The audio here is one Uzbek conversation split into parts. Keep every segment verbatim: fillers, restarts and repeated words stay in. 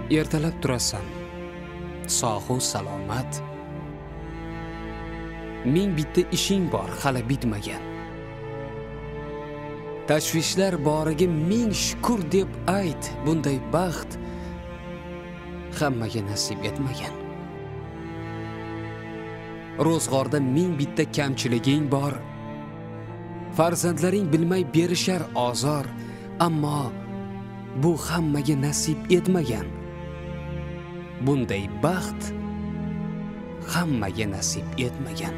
Ertalab turasan, sog'u salomat. Ming bitta ishing bor, hali bitmagan. Tashvishlar boriga ming shukr deb ayt, bunday baxt hammaga nasib etmagan. Ro'zg'orda ming bitta kamchiliging bor. Farzandlaring bilmay berishar ozor, ammo bu hammaga nasib etmagan. Bunday baxt hammaga nasib etmagan.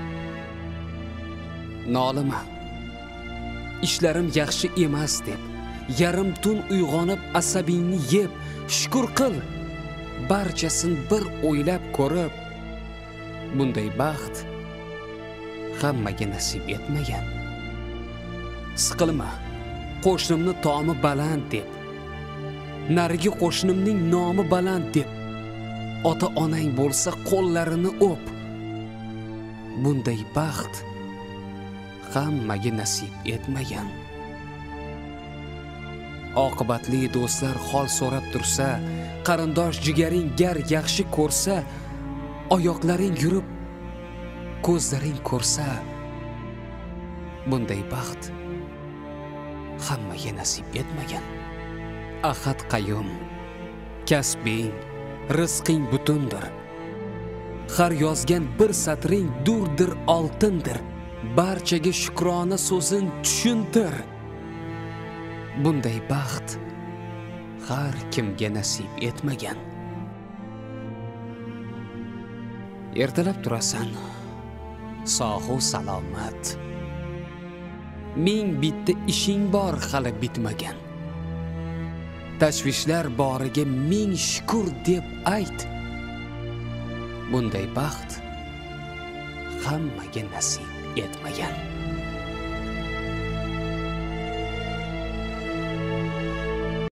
Nolima, ishlarim yaxshi emas deb, yarim tun uyg'onib asabingni yeb, shukr qil. Barchasin bir o'ylab ko'rib, bunday baxt hammaga nasib etmagan. Siqilma, qo'shnimni tomi baland deb, narigi qo'shnimning nomi baland deb, ota-onang bo'lsa qo'llarini o'p. Bunday baxt hammaga nasib etmagan. Oqibatli do'stlar hol so'rab tursa, qarindosh jigaring gar yaxshi ko'rsa, oyoqlaring yurib, ko'zlaring ko'rsa, bunday baxt hammaga nasib etmagan. Ahad qayyum, kasbing, rizqing butundir. Har yozgan bir satring durdir, oltindir. Barchaga shukrona so'zin tushuntir. Bunday baxt har kimga nasib etmagan. Ertalab turasan, sog'u salomat. Ming bitta ishing bor, hali bitmagan. Tashvishlar boriga ming shukr deb ayt. Bunday baxt hammaga nasib etmagan.